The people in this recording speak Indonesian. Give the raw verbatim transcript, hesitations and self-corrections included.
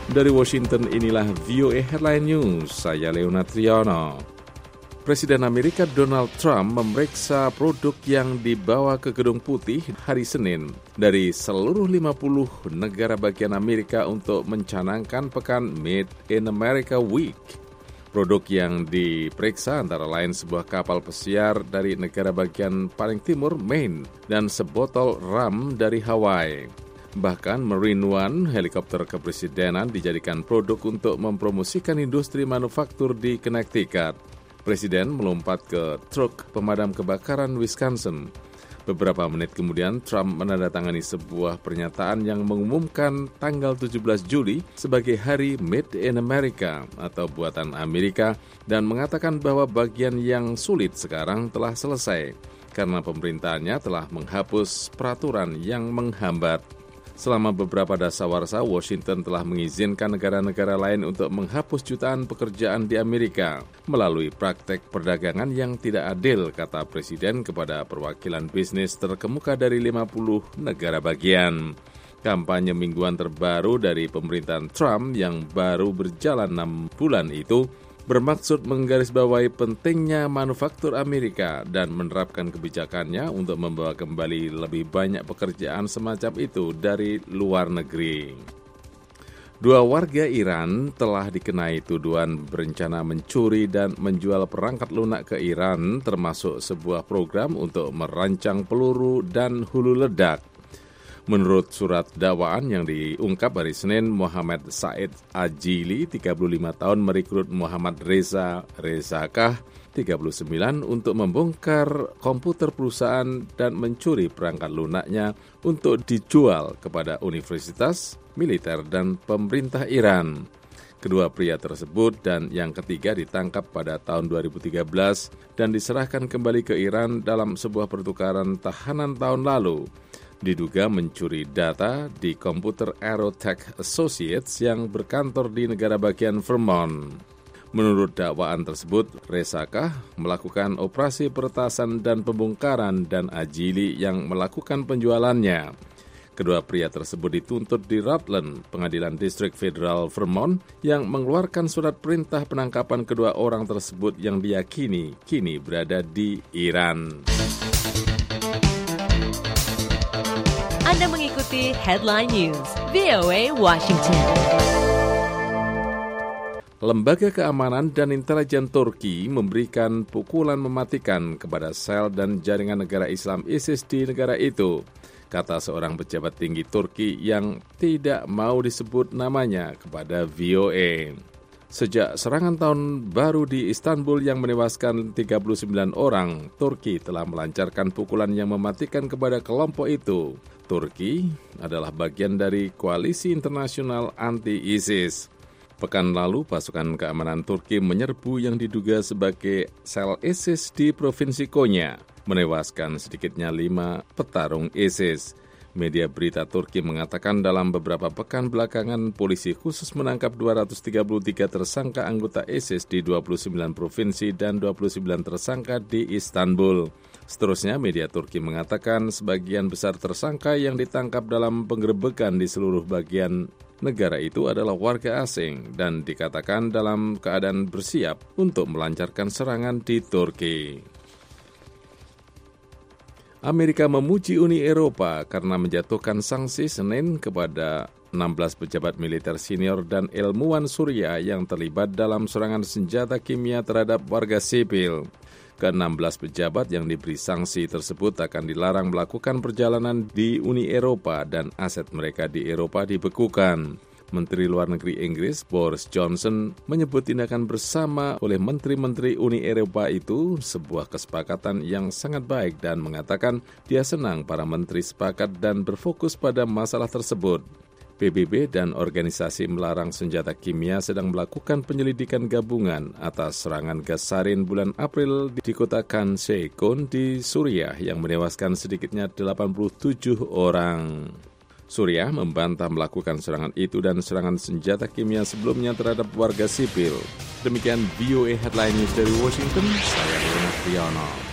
Dari Washington, inilah V O A Headline News, saya Leonard Triono. Presiden Amerika Donald Trump memeriksa produk yang dibawa ke Gedung Putih hari Senin dari seluruh lima puluh negara bagian Amerika untuk mencanangkan pekan Made in America Week. Produk yang diperiksa antara lain sebuah kapal pesiar dari negara bagian paling timur, Maine, dan sebotol rum dari Hawaii. Bahkan Marine One, helikopter kepresidenan, dijadikan produk untuk mempromosikan industri manufaktur di Connecticut. Presiden melompat ke truk pemadam kebakaran Wisconsin. Beberapa menit kemudian, Trump menandatangani sebuah pernyataan yang mengumumkan tanggal tujuh belas Juli sebagai Hari Made in America atau Buatan Amerika dan mengatakan bahwa bagian yang sulit sekarang telah selesai karena pemerintahnya telah menghapus peraturan yang menghambat. Selama beberapa dasawarsa, Washington telah mengizinkan negara-negara lain untuk menghapus jutaan pekerjaan di Amerika melalui praktek perdagangan yang tidak adil, kata Presiden kepada perwakilan bisnis terkemuka dari lima puluh negara bagian. Kampanye mingguan terbaru dari pemerintahan Trump yang baru berjalan enam bulan itu bermaksud menggarisbawahi pentingnya manufaktur Amerika dan menerapkan kebijakannya untuk membawa kembali lebih banyak pekerjaan semacam itu dari luar negeri. Dua warga Iran telah dikenai tuduhan berencana mencuri dan menjual perangkat lunak ke Iran, termasuk sebuah program untuk merancang peluru dan hulu ledak. Menurut surat dakwaan yang diungkap hari Senin, Muhammad Said Ajili, tiga puluh lima tahun, merekrut Muhammad Reza Rezakah, tiga puluh sembilan, untuk membongkar komputer perusahaan dan mencuri perangkat lunaknya untuk dijual kepada universitas, militer, dan pemerintah Iran. Kedua pria tersebut dan yang ketiga ditangkap pada tahun dua ribu tiga belas dan diserahkan kembali ke Iran dalam sebuah pertukaran tahanan tahun lalu. Diduga mencuri data di komputer Aerotech Associates yang berkantor di negara bagian Vermont. Menurut dakwaan tersebut, Rezakah melakukan operasi peretasan dan pembongkaran dan Ajili yang melakukan penjualannya. Kedua pria tersebut dituntut di Rutland, Pengadilan Distrik Federal Vermont, yang mengeluarkan surat perintah penangkapan kedua orang tersebut yang diyakini kini berada di Iran. Anda mengikuti Headline News, V O A Washington. Lembaga Keamanan dan Intelijen Turki memberikan pukulan mematikan kepada sel dan jaringan negara Islam ISIS di negara itu, kata seorang pejabat tinggi Turki yang tidak mau disebut namanya kepada V O A. Sejak serangan tahun baru di Istanbul yang menewaskan tiga puluh sembilan orang, Turki telah melancarkan pukulan yang mematikan kepada kelompok itu. Turki adalah bagian dari koalisi internasional anti-ISIS. Pekan lalu, pasukan keamanan Turki menyerbu yang diduga sebagai sel ISIS di Provinsi Konya, menewaskan sedikitnya lima petarung ISIS. Media berita Turki mengatakan dalam beberapa pekan belakangan, polisi khusus menangkap dua ratus tiga puluh tiga tersangka anggota ISIS di dua puluh sembilan provinsi dan dua puluh sembilan tersangka di Istanbul. Seterusnya, media Turki mengatakan sebagian besar tersangka yang ditangkap dalam penggerebekan di seluruh bagian negara itu adalah warga asing dan dikatakan dalam keadaan bersiap untuk melancarkan serangan di Turki. Amerika memuji Uni Eropa karena menjatuhkan sanksi Senin kepada enam belas pejabat militer senior dan ilmuwan Suriah yang terlibat dalam serangan senjata kimia terhadap warga sipil. Ke-enam belas pejabat yang diberi sanksi tersebut akan dilarang melakukan perjalanan di Uni Eropa dan aset mereka di Eropa dibekukan. Menteri Luar Negeri Inggris Boris Johnson menyebut tindakan bersama oleh menteri-menteri Uni Eropa itu sebuah kesepakatan yang sangat baik dan mengatakan dia senang para menteri sepakat dan berfokus pada masalah tersebut. P B B dan organisasi melarang senjata kimia sedang melakukan penyelidikan gabungan atas serangan gas sarin bulan April di kota Khan Sheikhoun di Suriah yang menewaskan sedikitnya delapan puluh tujuh orang. Suriah membantah melakukan serangan itu dan serangan senjata kimia sebelumnya terhadap warga sipil. Demikian V O A Headline News dari Washington, saya Leonard Triono.